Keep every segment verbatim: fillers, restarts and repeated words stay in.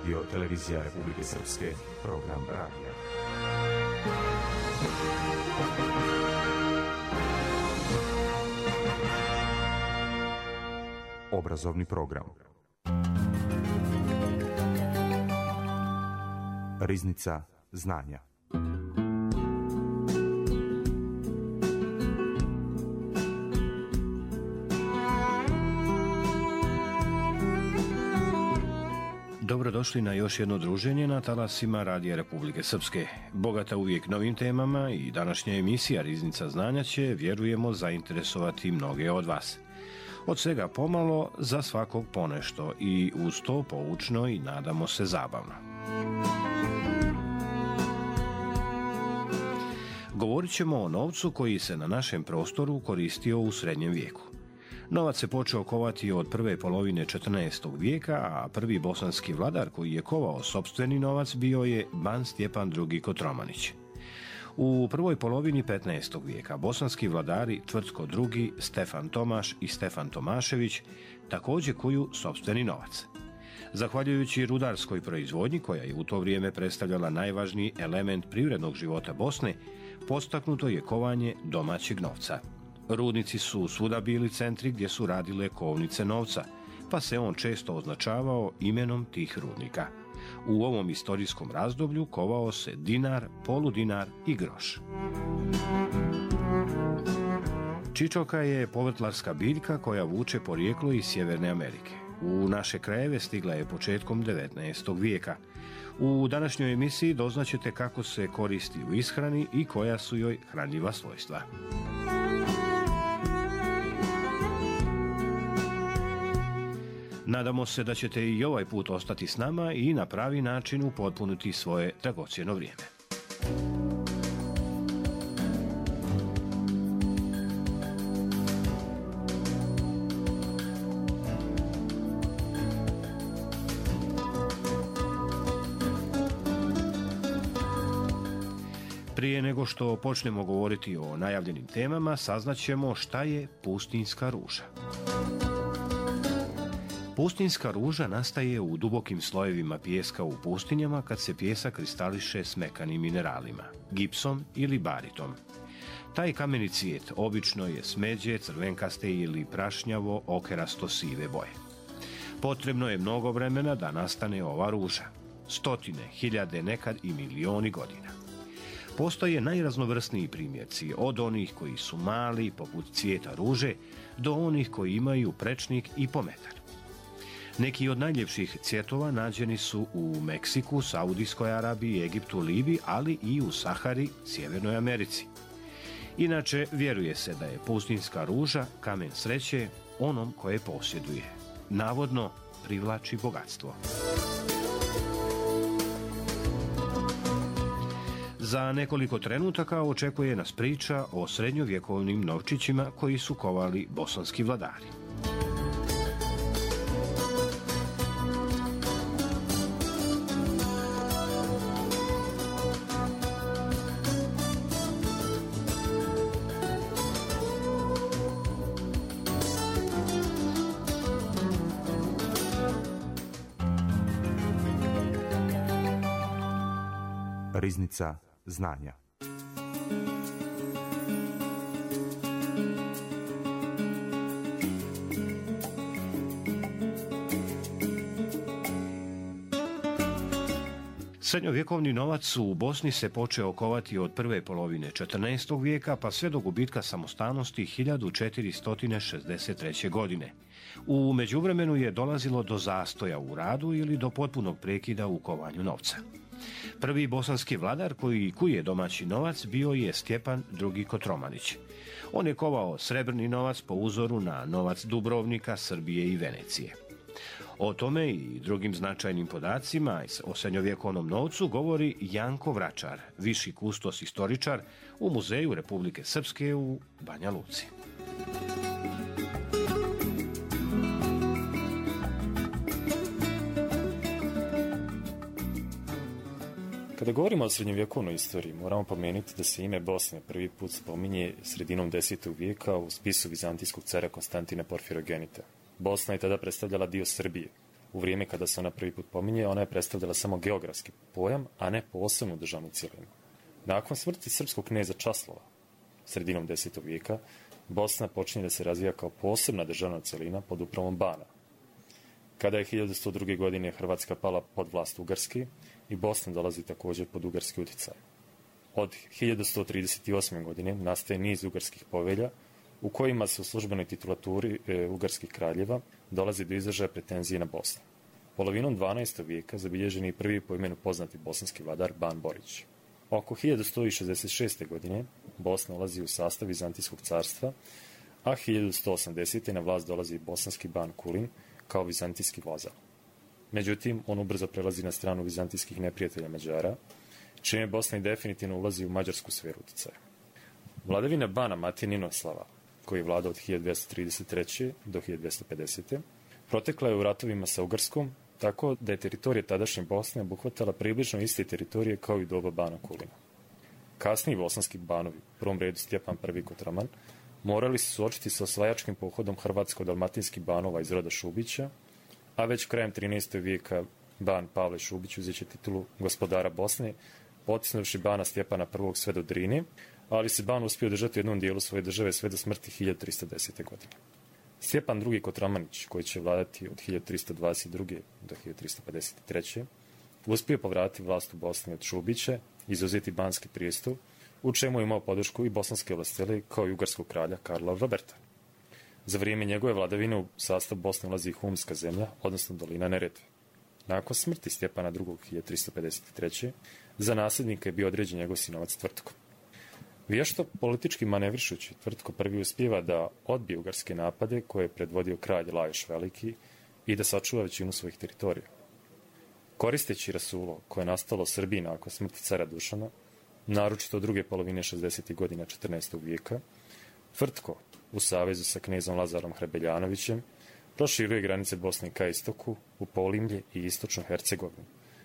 Radio Televizija Republike Srpske, program radija. Obrazovni program. Riznica znanja. Dobrodošli na još jedno druženje na talasima Radija Republike Srpske. Bogata uvijek novim temama i današnja emisija Riznica znanja će, vjerujemo, zainteresovati mnoge od vas. Od svega pomalo, za svakog ponešto i uz to poučno i nadamo se zabavno. Govorit ćemo o novcu koji se na našem prostoru koristio u srednjem vijeku. Novac se počeo kovati od prve polovine četrnaestog vijeka, a prvi bosanski vladar koji je kovao sopstveni novac bio je Ban Stjepan drugi Kotromanić. U prvoj polovini petnaestog vijeka bosanski vladari Tvrtko drugi, Stefan Tomaš i Stefan Tomašević također kuju sopstveni novac. Zahvaljujući rudarskoj proizvodnji, koja je u to vrijeme predstavljala najvažniji element privrednog života Bosne, podstaknuto je kovanje domaćeg novca. Rudnici su svuda bili centri gdje su radile kovnice novca, pa se on često označavao imenom tih rudnika. U ovom istorijskom razdoblju kovao se dinar, poludinar i groš. Čičoka je povrtlarska biljka koja vuče porijeklo iz Sjeverne Amerike. U naše krajeve stigla je početkom devetnaestog vijeka. U današnjoj emisiji doznaćete kako se koristi u ishrani i koja su joj hranljiva svojstva. Nadamo se da ćete i ovaj put ostati s nama i na pravi način upotpuniti svoje dragocjeno vrijeme. Prije nego što počnemo govoriti o najavljenim temama, saznaćemo šta je pustinjska ruža. Pustinjska ruža nastaje u dubokim slojevima pijeska u pustinjama kad se pijesak kristališe s mekanim mineralima, gipsom ili baritom. Taj kameni cvijet obično je smeđe, crvenkaste ili prašnjavo okerasto sive boje. Potrebno je mnogo vremena da nastane ova ruža. Stotine, hiljade, nekad i milioni godina. Postoje najraznovrsniji primjerci, od onih koji su mali, poput cvijeta ruže, do onih koji imaju prečnik i po metar. Neki od najljepših cvjetova nađeni su u Meksiku, Saudijskoj Arabiji, Egiptu, Libiji, ali i u Sahari, Sjevernoj Americi. Inače, vjeruje se da je pustinjska ruža kamen sreće onom koje posjeduje. Navodno, privlači bogatstvo. Za nekoliko trenutaka očekuje nas priča o srednjovjekovnim novčićima koji su kovali bosanski vladari. Riznica znanja. Srednjovjekovni novac u Bosni se počeo kovati od prve polovine četrnaestog vijeka pa sve do gubitka samostalnosti hiljadu četiristo šezdeset treće. godine. U međuvremenu je dolazilo do zastoja u radu ili do potpunog prekida u kovanju novca. Prvi bosanski vladar koji kuje domaći novac bio je Stjepan drugi Kotromanić. On je kovao srebrni novac po uzoru na novac Dubrovnika, Srbije i Venecije. O tome i drugim značajnim podacima o srednjovjekovnom novcu govori Janko Vračar, viši kustos istoričar u Muzeju Republike Srpske u Banja Luci. Kada govorimo o srednjovjekovnoj istoriji, moramo pomenuti da se ime Bosne prvi put spominje sredinom desetog vijeka u spisu vizantijskog cara Konstantina Porfirogenita. Bosna je tada predstavljala dio Srbije, U vrijeme kada se ona prvi put pominje, ona je predstavljala samo geografski pojam, a ne posebnu državnu cjelinu. Nakon smrti srpskog kneza Časlova, sredinom desetog vijeka, Bosna počinje da se razvija kao posebna državna cjelina pod upravom Bana. Kada je hiljadu sto druge. godine Hrvatska pala pod vlast Ugarski i Bosna dolazi također pod ugarski utjecaj. Od hiljadu sto trideset osme. godine nastaje niz ugarskih povelja u kojima se u službenoj titulaturi e, ugarskih kraljeva dolazi do izražaja pretenzije na Bosnu. Polovinom dvanaestog vijeka zabilježen je prvi po imenu poznati bosanski vladar Ban Borić. Oko hiljadu sto šezdeset šeste. godine Bosna ulazi u sastav Vizantijskog carstva, a hiljadu sto osamdesete. na vlast dolazi bosanski Ban Kulin kao vizantijski vazal. Međutim, on ubrzo prelazi na stranu vizantijskih neprijatelja Mađara, čime Bosna i definitivno ulazi u mađarsku sferu utjecaja. Vladavina Bana Matije Ninoslava, koji je vladao od hiljadu dvjesto trideset treće. do hiljadu dvjesto pedesete. protekla je u ratovima sa Ugarskom, tako da je teritorija tadašnje Bosne obuhvatala približno iste teritorije kao i doba Bana Kulina. Kasniji bosanski banovi, u prvom redu Stjepan prvi. Kotraman, morali se suočiti sa osvajačkim pohodom hrvatsko-dalmatinskih banova iz roda Šubića, a već krajem trinaestog vijeka ban Pavle Šubić uzeće titulu gospodara Bosne, potisnuvši bana Stjepana prvog. sve do Drine, ali se ban uspio držati u jednom dijelu svoje države sve do smrti hiljadu tristo desete. godine. Stjepan drugi. Kotramanić, koji će vladati od hiljadu tristo dvadeset druge. do hiljadu tristo pedeset treće. uspio povratiti vlast u Bosni od Šubića, izuzeti banski prijestup, u čemu je imao podršku i bosanske vlastele kao i ugarskog kralja Karla Roberta. Za vrijeme njegove vladavine u sastav Bosne ulazi i Humska zemlja, odnosno dolina Neretve. Nakon smrti Stjepana drugog. hiljadu tristo pedeset treće. za nasljednika je bio određen njegov sinovac Tvrtko. Vješto politički manevrišući, Tvrtko prvi uspijeva da odbije ugarske napade koje je predvodio kralj Lajoš Veliki i da sačuva većinu svojih teritorija. Koristeći rasulo koje je nastalo Srbiji nakon smrti cara Dušana, naročito od druge polovine šezdesetih godina četrnaestog vijeka, Tvrtko, u savezu sa knezom Lazarom Hrebeljanovićem, proširuje granice Bosne ka istoku, u Polimlje i istočnu Hercegovinu.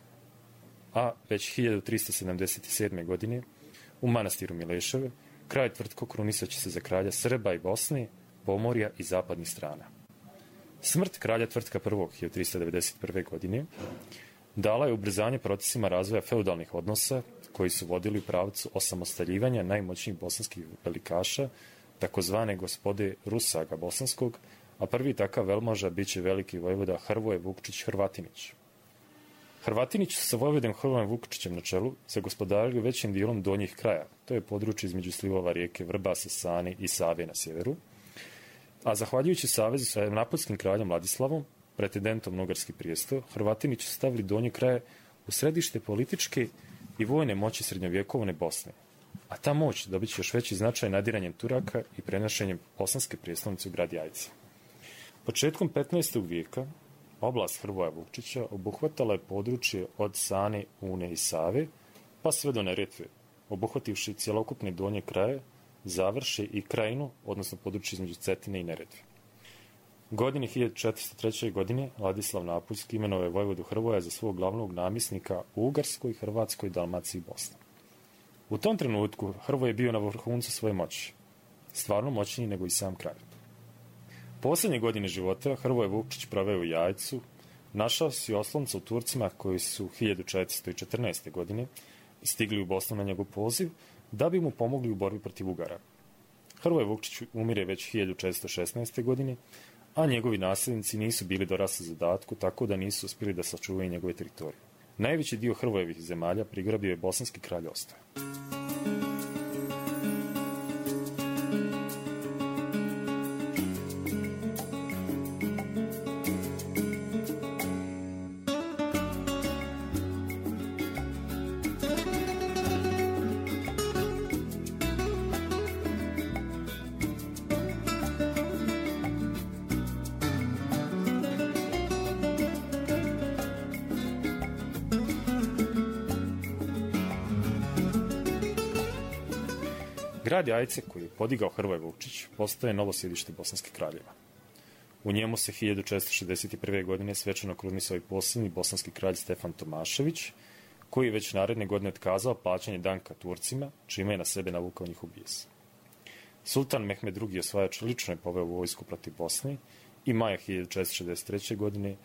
A već hiljadu tristo sedamdeset sedme. godine u manastiru Mileševe, kralj Tvrtko krunisaće se za kralja Srba i Bosne, Pomorja i zapadnih strana. Smrt kralja Tvrtka prvog. hiljadu tristo devedeset prve. godine dala je ubrzanje procesima razvoja feudalnih odnosa koji su vodili u pravcu osamostaljivanja najmoćnijih bosanskih velikaša, takozvane gospode Rusaga bosanskog, a prvi takav velmoža biće veliki vojvoda Hrvoje Vukčić Hrvatinić. Hrvatinić sa vojvodom Hrvojem Vukčićem na čelu zagospodarili većim dijelom donjih kraja, to je područje između slivova rijeke Vrbasa, Sane i Save na sjeveru, a zahvaljujući savezu sa napoljskim kraljem Vladislavom, pretendentom na ugarski prijesto, Hrvatinić su stavili donje kraje u središte političke i vojne moći srednjovjekovne Bosne, a ta moć dobit će još veći značaj nadiranjem Turaka i prenošenjem bosanske prijestolnice u grad Jajce. Početkom petnaestog vijeka oblast Hrvoja Vukčića obuhvatala je područje od Sane, Une i Save, pa sve do Neretve, obuhvativši cjelokupne donje kraje, završe i krajinu, odnosno područje između Cetine i Neretve. Godine hiljadu četiristo treće. godine Ladislav Napuljski imenovao je vojvodu Hrvoja za svog glavnog namjesnika u Ugarskoj, Hrvatskoj, Dalmaciji i Bosni. U tom trenutku Hrvoje je bio na vrhuncu svoje moći, stvarno moćniji nego i sam kralj. Posljednje godine života Hrvoje Vukčić proveo u Jajcu, našao si oslonca u Turcima koji su hiljadu četiristo četrnaeste. godine stigli u Bosnu na njegov poziv da bi mu pomogli u borbi protiv Ugara. Hrvoje Vukčić umire već hiljadu četiristo šesnaeste. godine, a njegovi nasljednici nisu bili dorasli zadatku, tako da nisu uspjeli da sačuvaju njegove teritorije. Najveći dio Hrvojevih zemalja prigrabio je bosanski kralj Ostoje. Grad Jajce, koji je podigao Hrvoje Vukčić, postaje novo sjedište bosanskih kraljeva. U njemu se hiljadu četiristo šezdeset prve. godine svečano krunisao i posljednji bosanski kralj Stefan Tomašević, koji je već naredne godine otkazao plaćanje danka Turcima, čime je na sebe navukao njihov bijes. Sultan Mehmed drugi. osvajač lično je poveo vojsku protiv Bosne i maja hiljadu četiristo šezdeset treće. godine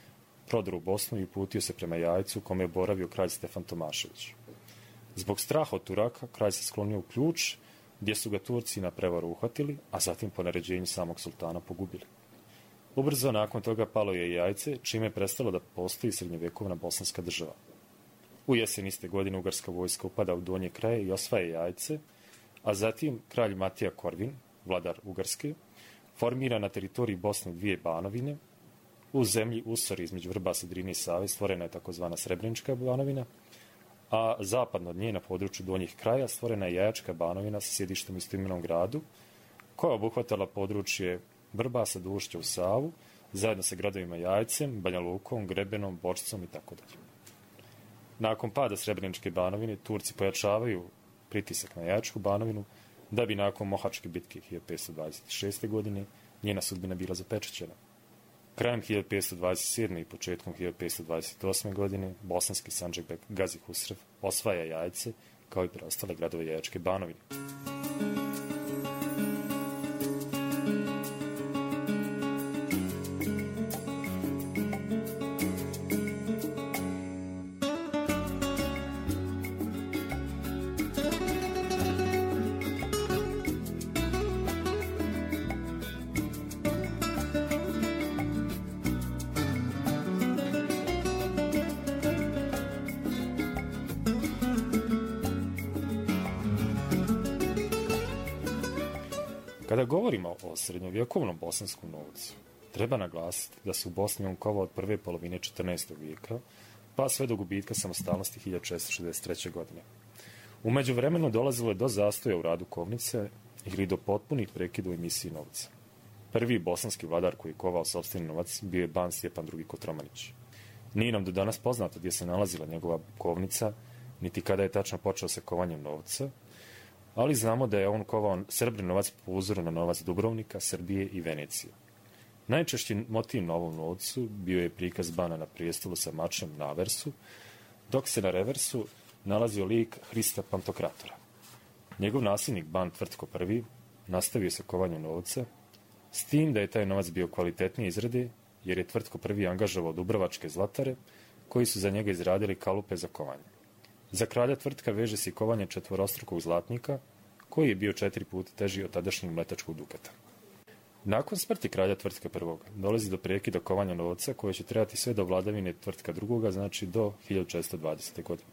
prodor u Bosnu i uputio se prema Jajcu u kome je boravio kralj Stefan Tomašević. Zbog straha od Turaka, kralj se sklonio u Ključ, gdje su ga Turci na prevaru uhvatili, a zatim po naređenju samog sultana pogubili. Ubrzo nakon toga palo je Jajce, čime je prestalo da postoji srednjovjekovna bosanska država. U jesen iste godine ugarska vojska upada u donje kraje i osvaja Jajce, a zatim kralj Matija Korvin, vladar Ugarske, formira na teritoriji Bosne dvije banovine. U zemlji Usori između Vrbasa, Drine i Save stvorena je takozvana Srebrenička banovina, a zapadno od nje na području donjih kraja stvorena je Jajačka banovina sa sjedištem u istoimenom gradu, koja obuhvatala područje Vrbasa do ušća u Savu, zajedno sa gradovima Jajcem, Banja Lukom, Grebenom, Bočicom itd. Nakon pada Srebreničke banovine, Turci pojačavaju pritisak na Jajačku banovinu, da bi nakon Mohačke bitke hiljadu petsto dvadeset šeste. godine njena sudbina bila zapečaćena. Krajem hiljadu petsto dvadeset sedme. i početkom hiljadu petsto dvadeset osme. godine bosanski sandžakbek Gazi Husrev osvaja Jajce, kao i preostale gradove Jajačke banovine. Kada govorimo o srednjovjekovnom bosanskom novcu, treba naglasiti da se u Bosni on kovao od prve polovine četrnaestog vijeka, pa sve do gubitka samostalnosti hiljadu šessto šezdeset treće. godine. U međuvremenu dolazilo je do zastoja u radu kovnice ili do potpunih prekida u emisiji novca. Prvi bosanski vladar koji je kovao sopstveni novac bio je ban Stjepan drugi. Kotromanić. Nije nam do danas poznato gdje se nalazila njegova kovnica, niti kada je tačno počeo sa kovanjem novca, ali znamo da je on kovao srebrni novac po uzoru na novac Dubrovnika, Srbije i Venecije. Najčešći motiv na ovom novcu bio je prikaz bana na prijestolu sa mačem na aversu, dok se na reversu nalazio lik Hrista Pantokratora. Njegov nasljednik ban Tvrtko prvi nastavio sa kovanjem novca, s tim da je taj novac bio kvalitetnije izrade, jer je Tvrtko prvi angažovao dubrovačke zlatare, koji su za njega izradili kalupe za kovanje. Za kralja Tvrtka veže se kovanje četvorostrukog zlatnika, koji je bio četiri puta teži od tadašnjeg mletačkog dukata. Nakon smrti kralja Tvrtka prvog dolazi do prekida kovanja novca, koje će trajati sve do vladavine Tvrtka drugoga, znači do hiljadu četiristo dvadesete. godine.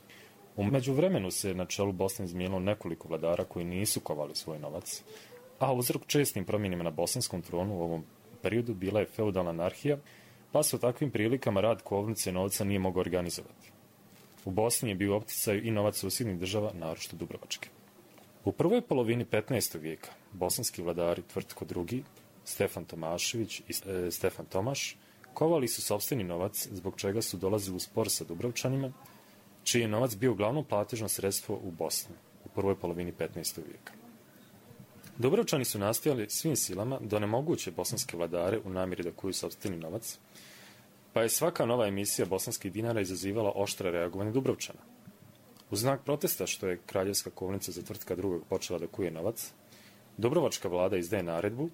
U međuvremenu se na čelu Bosne izmijenilo nekoliko vladara koji nisu kovali svoj novac, a uzrok čestim promjenama na bosanskom tronu u ovom periodu bila je feudalna anarhija, pa se u takvim prilikama rad kovnice novca nije mogao organizovati. U Bosni je bio u opticaju i novac susjednih država, naročito Dubrovačke. U prvoj polovini petnaestog vijeka bosanski vladari Tvrtko drugi, Stefan Tomašević i e, Stefan Tomaš kovali su sopstveni novac, zbog čega su dolazili u spor sa Dubrovčanima, čiji je novac bio glavno platežno sredstvo u Bosni u prvoj polovini petnaestog vijeka. Dubrovčani su nastojali svim silama da onemoguće bosanske vladare u namjeri da kuju sopstveni novac, pa je svaka nova emisija bosanskih dinara izazivala oštra reagovanje Dubrovčana. U znak protesta što je kraljevska kovnica za Tvrtka drugog počela da kuje novac, Dubrovačka vlada izdaje naredbu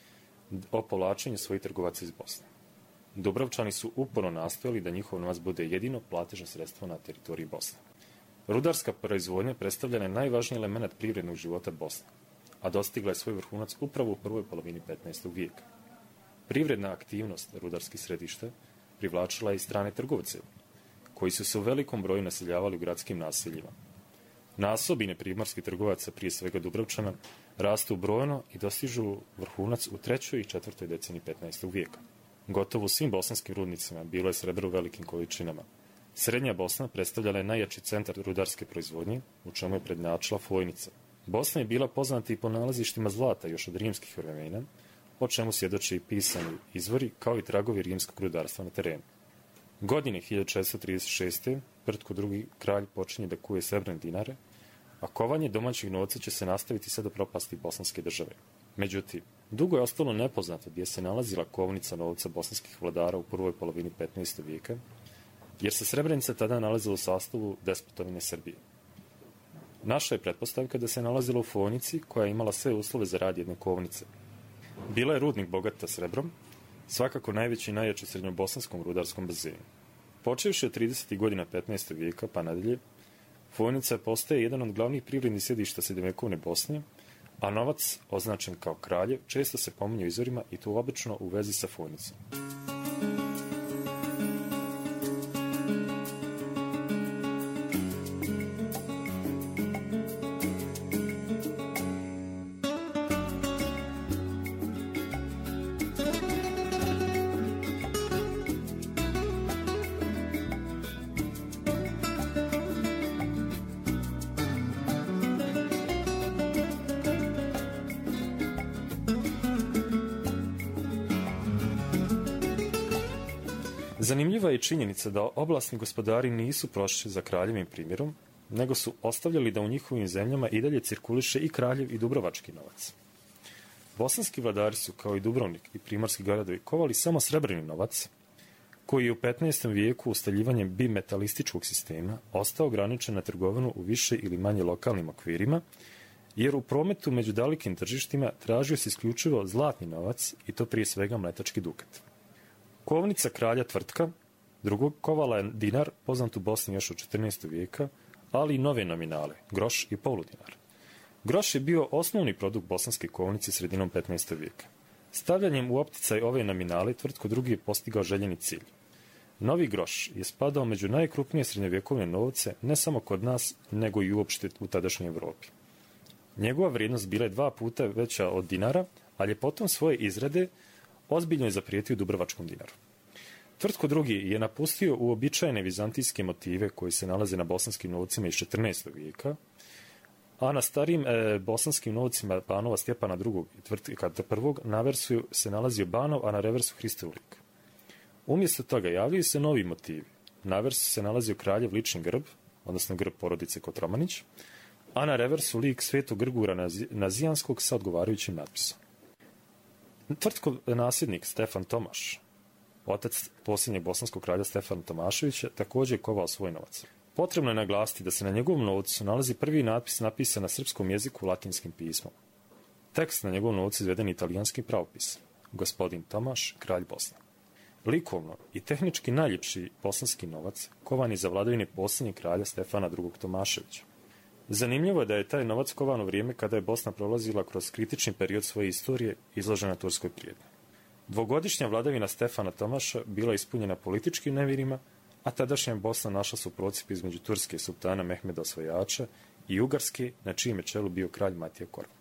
o povlačenju svojih trgovaca iz Bosne. Dubrovčani su uporno nastojali da njihov novac bude jedino platežno sredstvo na teritoriji Bosne. Rudarska proizvodnja predstavljena je najvažniji element privrednog života Bosne, a dostigla je svoj vrhunac upravo u prvoj polovini petnaestog vijeka. Privredna aktivnost rudarskih središta privlačila i strane trgovce, koji su se u velikom broju naseljavali u gradskim naseljima. Nasobine primorskih trgovaca, prije svega Dubrovčana, rastu brojno i dostižu vrhunac u trećoj i četvrtoj deceniji petnaestog vijeka. Gotovo u svim bosanskim rudnicima bilo je srebra u velikim količinama. Srednja Bosna predstavljala je najjači centar rudarske proizvodnje, u čemu je prednjačila Fojnica. Bosna je bila poznata i po nalazištima zlata još od rimskih vremena, o čemu svjedoče i pisani izvori, kao i tragovi rimskog rudarstva na terenu. Godine hiljadu četiristo trideset šeste. Tvrtko drugi kralj počinje da kuje srebrne dinare, a kovanje domaćih novca će se nastaviti sve do propasti bosanske države. Međutim, dugo je ostalo nepoznato gdje se nalazila kovnica novca bosanskih vladara u prvoj polovini petnaestog vijeka, jer se Srebrenica tada nalazila u sastavu despotovine Srbije. Naša je pretpostavka da se nalazila u Fojnici, koja je imala sve uslove za rad jedne kovnice. Bila je rudnik bogata srebrom, svakako najveći i najjači srednjobosanskom rudarskom bazenu. Počevši od tridesetih godina petnaestog vijeka pa nadalje, Fojnica postaje jedan od glavnih privrednih sjedišta srednjovekovne Bosne, a novac, označen kao kraljev, često se pominje u izvorima i to obično u vezi sa Fojnicom. Zanimljiva je činjenica da oblasni gospodari nisu prošli za kraljevim primjerom, nego su ostavljali da u njihovim zemljama i dalje cirkuliše i kraljev i dubrovački novac. Bosanski vladari su, kao i Dubrovnik i primorski gradovi, kovali samo srebrni novac, koji je u petnaestom vijeku ustaljivanjem bimetalističkog sistema ostao ograničen na trgovinu u više ili manje lokalnim okvirima, jer u prometu među dalekim tržištima tražio se isključivo zlatni novac i to prije svega mletački dukat. Kovnica kralja Tvrtka drugog kovala je dinar, poznat u Bosni još od četrnaestog vijeka, ali i nove nominale, groš i poludinar. Groš je bio osnovni produkt bosanske kovnice sredinom petnaestog vijeka. Stavljanjem u opticaj ove nominale Tvrtko drugi je postigao željeni cilj. Novi groš je spadao među najkrupnije srednjovjekovne novce ne samo kod nas, nego i uopšte u tadašnjoj Evropi. Njegova vrijednost bila je dva puta veća od dinara, ali je potom svoje izrade ozbiljno je zaprijetio dubrovačkom dinaru. Tvrtko drugi je napustio uobičajene vizantijske motive koji se nalaze na bosanskim novcima iz četrnaestog vijeka, a na starijim e, bosanskim novcima banova Stjepana drugog i Tvrtka prvog na versu se nalazio banov, a na reversu Hristov lik. Umjesto toga javljaju se novi motivi. Na versu se nalazio kraljev lični grb, odnosno grb porodice Kotromanić, a na reversu lik svetog Grgura Nazi, Nazijanskog sa odgovarajućim natpisom. Tvrtkov nasljednik Stefan Tomaš, otac posljednjeg bosanskog kralja Stefana Tomaševića, također je kovao svoj novac. Potrebno je naglasiti da se na njegovom novcu nalazi prvi natpis napisan na srpskom jeziku latinskim pismom. Tekst na njegovom novcu izveden je italijanski pravopis, gospodin Tomaš, kralj Bosne. Likovno i tehnički najljepši bosanski novac kovan je za vladavine posljednjeg kralja Stefana drugog Tomaševića. Zanimljivo je da je taj novac kovan u vrijeme kada je Bosna prolazila kroz kritični period svoje istorije izložena turskoj prijetnji. Dvogodišnja vladavina Stefana Tomaša bila ispunjena političkim nevirima, a tadašnja Bosna našla su procip između turske sultana Mehmeda Osvajača i Ugarske, na čijem je čelu bio kralj Matija Korvan.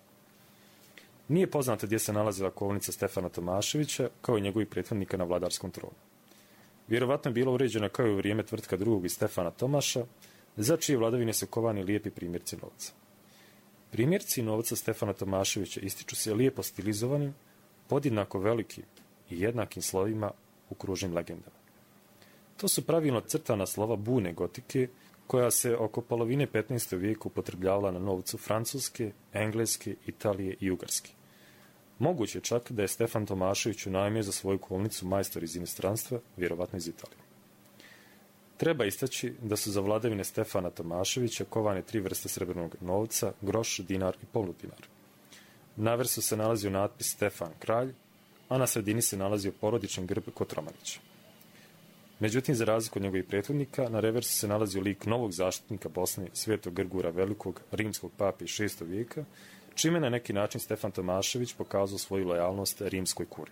Nije poznato gdje se nalazila kovnica Stefana Tomaševića, kao i njegovih prethodnika na vladarskom tronu. Vjerovatno je bila uređena kao i u vrijeme Tvrtka drugog i Stefana Tomaša, za čije vladavine su kovani lijepi primjerci novca. Primjerci novca Stefana Tomaševića ističu se lijepo stilizovanim, podjednako velikim i jednakim slovima u kružnim legendama. To su pravilno crtana slova bune gotike, koja se oko polovine petnaestog vijeka upotrebljavala na novcu Francuske, Engleske, Italije i Ugarske. Moguće čak da je Stefan Tomašević unajmio za svoju kovnicu majstor iz inostranstva, vjerovatno iz Italije. Treba istaći da su za vladavine Stefana Tomaševića kovane tri vrste srebrnog novca, groš, dinar i poludinar. Na versu se nalazio natpis Stefan kralj, a na sredini se nalazio porodični grb Kotromanića. Međutim, za razliku od njegovih prethodnika, na reversu se nalazio lik novog zaštitnika Bosne, svetog Grgura Velikog, rimskog pape iz šestog vijeka, čime na neki način Stefan Tomašević pokazao svoju lojalnost rimskoj kuriji.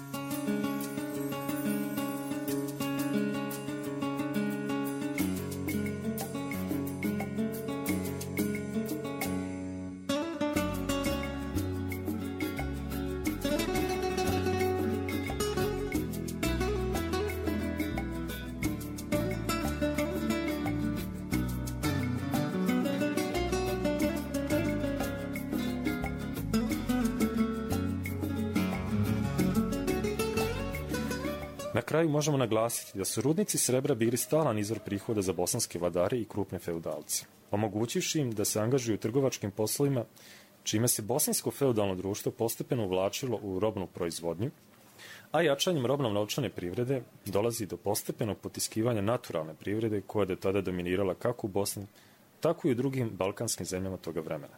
Na kraju možemo naglasiti da su rudnici srebra bili stalan izvor prihoda za bosanske vladare i krupne feudalce, omogućivši im da se angažuju u trgovačkim poslovima, čime se bosansko feudalno društvo postepeno uvlačilo u robnu proizvodnju, a jačanjem robno-novčane privrede dolazi do postepenog potiskivanja naturalne privrede koja je do tada dominirala kako u Bosni, tako i u drugim balkanskim zemljama toga vremena.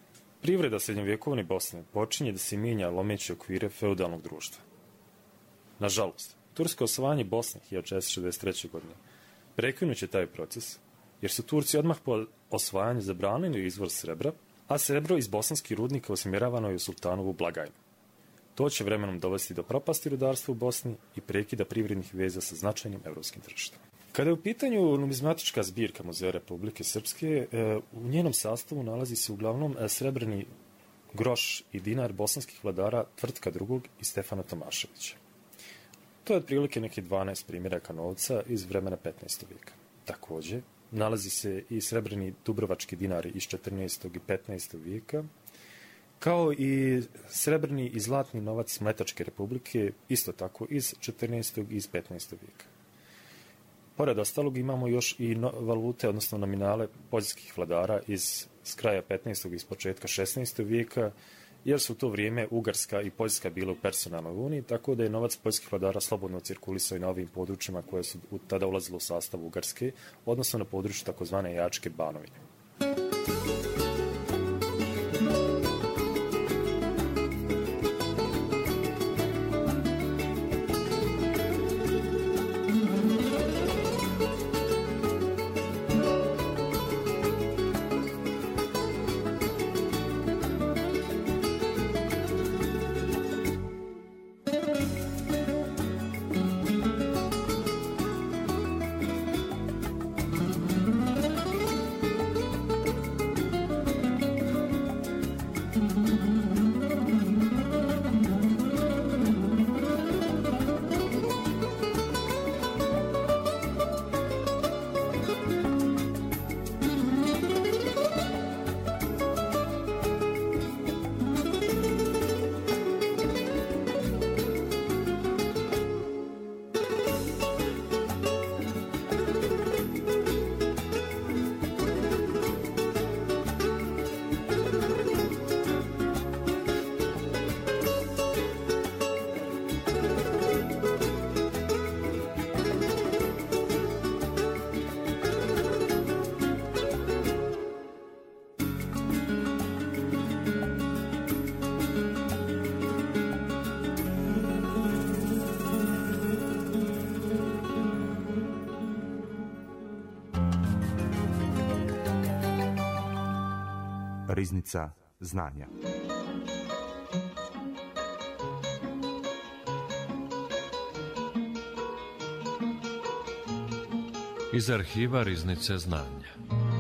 Privreda srednjovjekovne Bosne počinje da se mijenja lomeći okvire feudalnog društva. Nažalost, tursko osvajanje Bosne hiljadu četiristo šezdeset treće. godine prekinut će taj proces, jer su Turci odmah po osvajanju zabranili izvoz srebra, a srebro iz bosanskih rudnika usmjeravano je u sultanovu blagajnu. To će vremenom dovesti do propasti rudarstva u Bosni i prekida privrednih veza sa značajnim evropskim tržištem. Kada je u pitanju numizmatička zbirka Muzeja Republike Srpske, u njenom sastavu nalazi se uglavnom srebrni groš i dinar bosanskih vladara Tvrtka drugog i Stefana Tomaševića. To je otprilike neki dvanaest primjeraka novca iz vremena petnaestog. vijeka. Također, nalazi se i srebrni dubrovački dinari iz četrnaestog. i petnaestog. vijeka, kao i srebrni i zlatni novac Mletačke republike, isto tako iz četrnaestog. i iz petnaestog. vijeka. Pored ostalog imamo još i no, valute, odnosno nominale poljskih vladara iz s kraja petnaestog. i iz početka šesnaestog. vijeka, jer su u to vrijeme Ugarska i Poljska bile u personalnoj uniji, tako da je novac poljskih vladara slobodno cirkulisao i na ovim područjima koje su tada ulazilo u sastav Ugarske, odnosno na području takozvane Jačke Banovine. Riznica znanja. Iz arhiva Riznice znanja.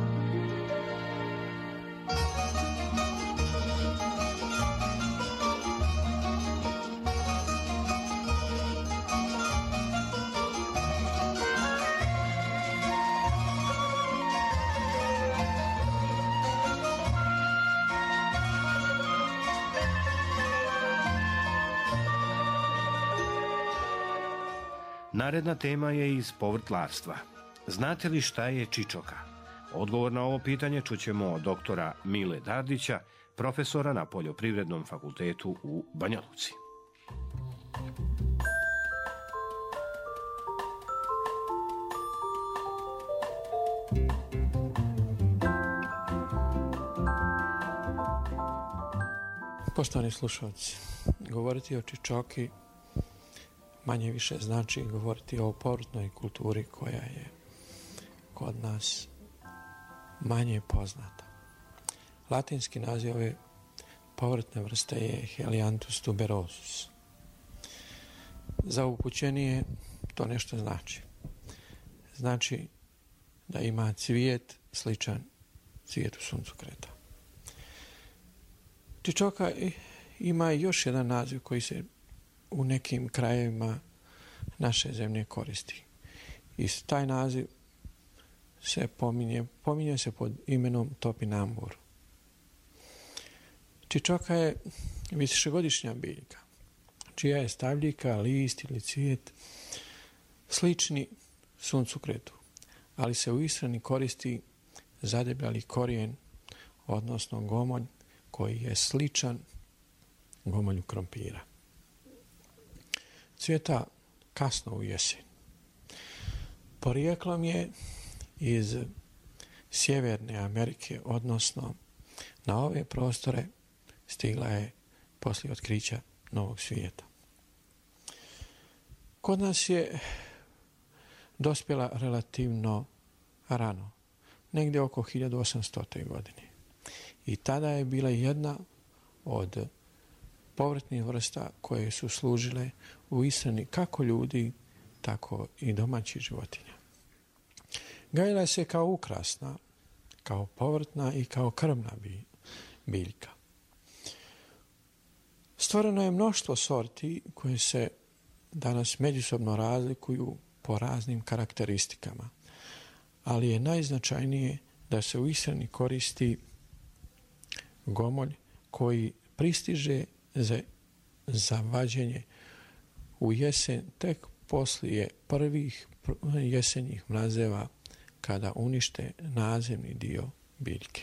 Naredna tema je iz povrtlarstva. Znate li šta je čičoka? Odgovor na ovo pitanje čućemo od doktora Mile Dardića, profesora na Poljoprivrednom fakultetu u Banja Luci. Poštovani slušalci, govoriti o čičoki manje više znači govoriti o povrtnoj kulturi koja je kod nas manje poznata. Latinski naziv ove povrtne vrste je Helianthus tuberosus. Za upućenije to nešto znači. Znači da ima cvijet sličan cvijetu suncokreta. Čičoka ima još jedan naziv koji se u nekim krajevima naše zemlje koristi. I taj naziv se pominje, pominje se pod imenom topinambur. Čičoka je višegodišnja biljka, čija je stavljika, list ili cvijet slični suncokretu, ali se u ishrani koristi zadebljali korijen, odnosno gomolj koji je sličan gomolju krompira. Cvjeta kasno u jesen. Porijeklom je iz Sjeverne Amerike, odnosno na ove prostore stigla je poslije otkrića Novog svijeta. kod nas je dospjela relativno rano, negdje oko hiljadu osamstote. godine. I tada je bila jedna od povrtnih vrsta koje su služile u ishrani kako ljudi, tako i domaćih životinja. Gajila se kao ukrasna, kao povrtna i kao krvna biljka. Stvoreno je mnoštvo sorti koje se danas međusobno razlikuju po raznim karakteristikama, ali je najznačajnije da se u ishrani koristi gomolj koji pristiže za, za vađenje u jesen tek poslije prvih jesenjih mrazeva kada unište nadzemni dio biljke.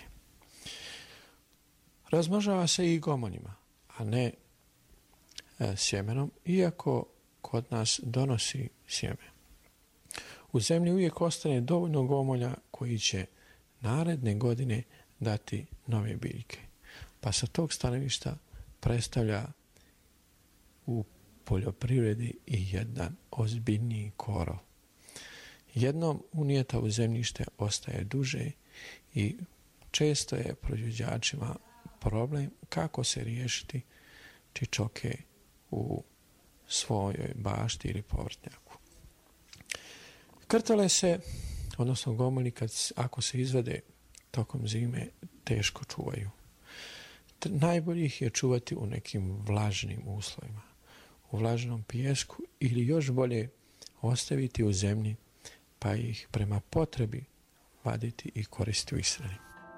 Razmnožava se i gomoljima, a ne e, sjemenom, iako kod nas donosi sjeme. U zemlji uvijek ostane dovoljno gomolja koji će naredne godine dati nove biljke. Pa sa tog stanovišta predstavlja u poljoprivredi i jedan ozbiljniji korov. Jednom unijeta u zemljište ostaje duže i često je proizvođačima problem kako se riješiti čičoke u svojoj bašti ili povrtnjaku. Krtale se, odnosno gomolji, kad, ako se izvede tokom zime, teško čuvaju. Najbolje ih je čuvati u nekim vlažnim uslovima, u vlažnom pijesku ili još bolje ostaviti u zemlji pa ih prema potrebi vaditi i koristiti u ishrani.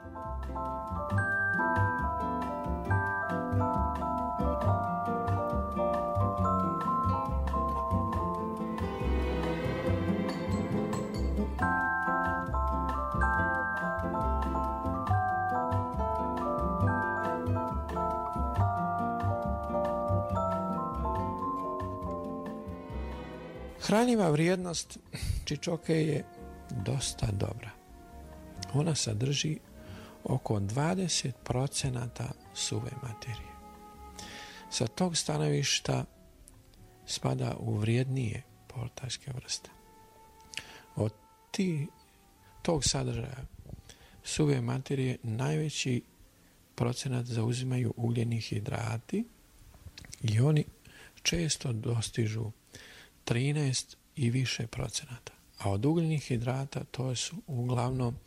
Hranjiva vrijednost čičoke je dosta dobra. Ona sadrži oko dvadeset procenata suve materije. Sa tog stanovišta spada u vrijednije povrtaške vrste. Od ti, tog sadržaja suve materije najveći procenat zauzimaju ugljeni hidrati i oni često dostižu trinaest i više procenata. A od ugljenih hidrata to su uglavnom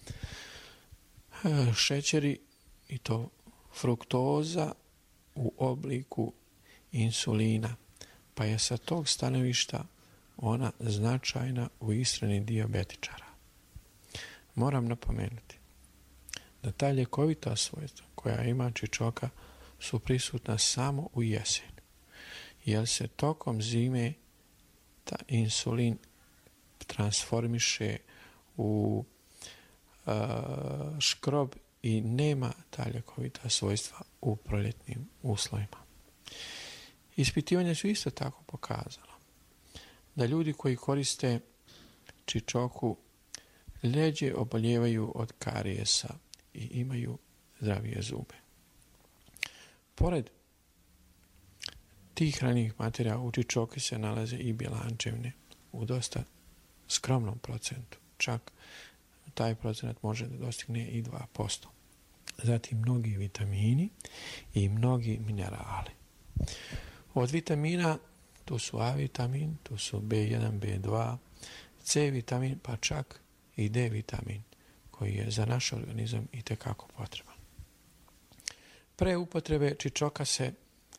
šećeri i to fruktoza u obliku insulina, pa je sa tog stanovišta ona značajna u ishrani dijabetičara. Moram napomenuti da ta ljekovita svojstva koja ima čičoka su prisutna samo u jesen, jer se tokom zime ta insulin transformiše u uh, škrob i nema ta ljekovita svojstva u proljetnim uslovima. Ispitivanja su isto tako pokazala da ljudi koji koriste čičoku ljeđe oboljevaju od karijesa i imaju zdravije zube. Pored tih hranjivih materijala u čičoki se nalaze i bjelančevine u dosta skromnom procentu. Čak taj procenat može da dostigne i dva posto. Zatim mnogi vitamini i mnogi minerali. Od vitamina tu su A vitamin, tu su B jedan, B dva, C vitamin, pa čak i D vitamin koji je za naš organizam itekako potreban. Pre upotrebe čičoka se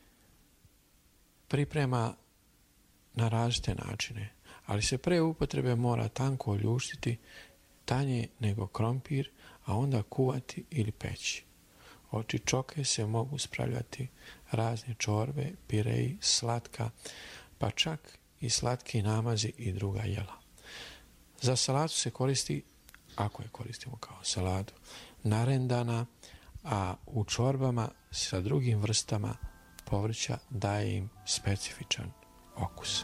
priprema na različite načine, ali se pre upotrebe mora tanko oljuštiti, tanje nego krompir, a onda kuvati ili peći. Od čičoke se mogu spravljati razne čorbe, pireji, slatka, pa čak i slatki namazi i druga jela. Za salatu se koristi, ako je koristimo kao salatu, narendana, a u čorbama sa drugim vrstama povrća daje im specifičan okus.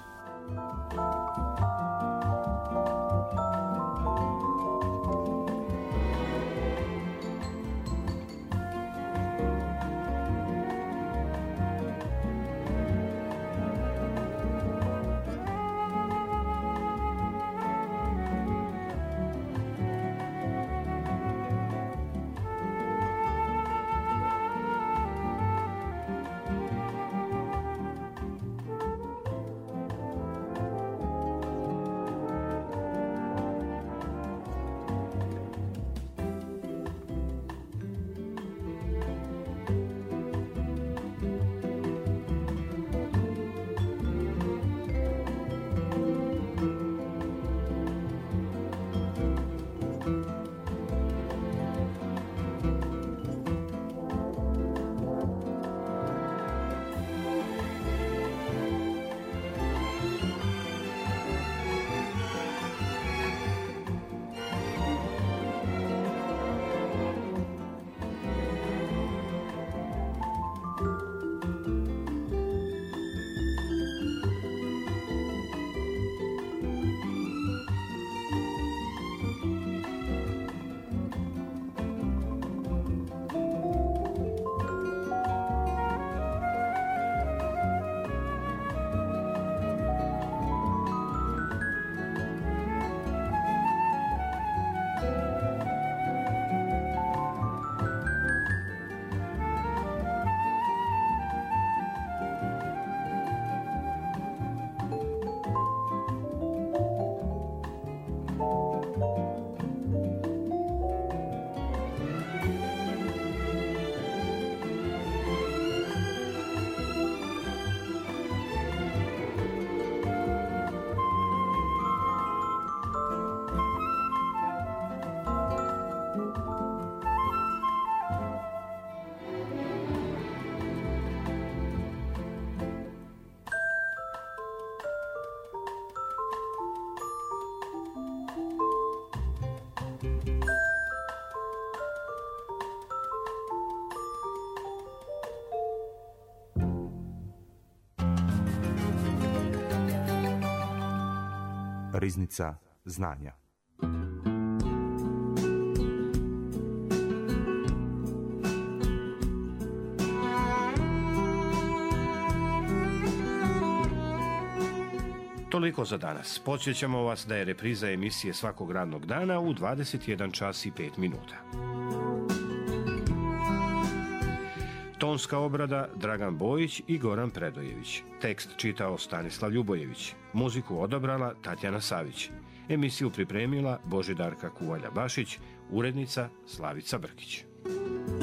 Riznica znanja. Toliko za danas. Podsjećamo vas da je repriza emisije svakog radnog dana u dvadeset jedan čas i pet minuta. Tonska obrada Dragan Bojić i Goran Predojević. Tekst čitao Stanislav Ljubojević. Muziku odabrala Tatjana Savić. Emisiju pripremila Božidarka Kuvalja-Bašić, urednica Slavica Brkić.